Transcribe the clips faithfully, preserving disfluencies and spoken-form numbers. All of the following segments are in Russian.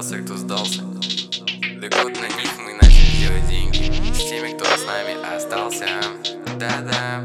остался, кто сдался. Да год на них мы начали делать деньги. С теми, кто с нами остался. Да-да.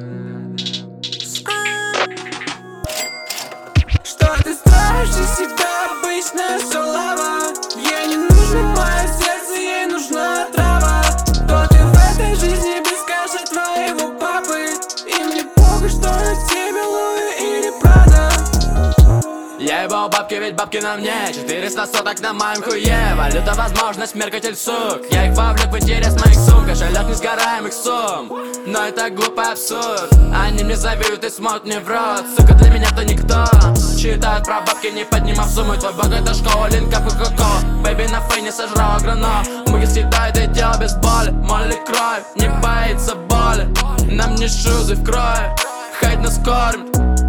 Что ты строишь из себя, обычная шалава? Ей не нужно мое сердце, ей нужна трава. Кто ты в этой жизни без каши твоего папы? И мне похуй, что на тебе Луи или Прада. Я ебал бабки, ведь бабки на мне. Четыреста соток на моем хуе. Валюта, возможность, меркатель, сук. Я их вовлек в интерес моих сумм. Кошелек несгораемых сумм. Но это глупый абсурд. Они мне завидуют и смотрят мне в рот. Сука, для меня то никто. Читают про бабки, не поднимав суммы. Твой бог это школа, линка ко-ко-ко. Бэйби на фейне сожрал грано. Муги съедают и дело без боли. Молли кровь, не боится боли. Нам не шузы в крови. Хейт нас кормит.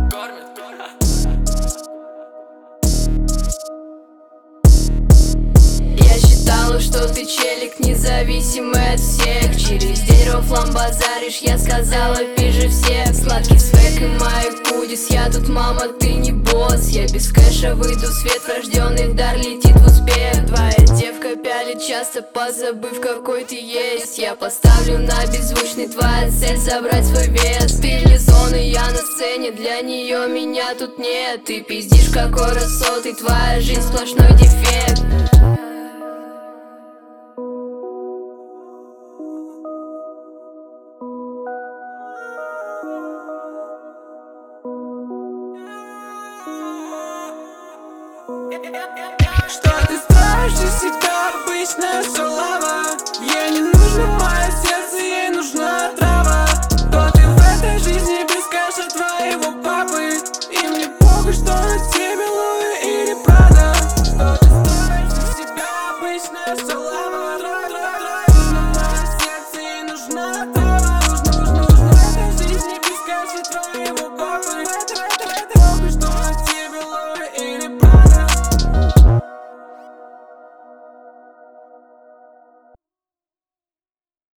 Что ты челик, независимый от всех. Через дерево флам базаришь, я сказала, пизже всех. Сладкий свек и моих кудис, я тут мама, ты не босс. Я без кэша выйду в свет, врожденный дар летит в успех. Твоя девка пялит часто, позабыв какой ты есть. Я поставлю на беззвучный, твоя цель забрать свой вес. Ты вне зоны, я на сцене, для нее меня тут нет. Ты пиздишь какой рассотый, твоя жизнь сплошной дефект. Что ты строишь из себя, обычная шалава? Ей не нужно мое сердце, ей нужна трава. Кто ты в этой жизни без кэша твоего папы? И мне похуй, что на тебе Луи или Прада. Что ты строишь из себя, обычная шалава?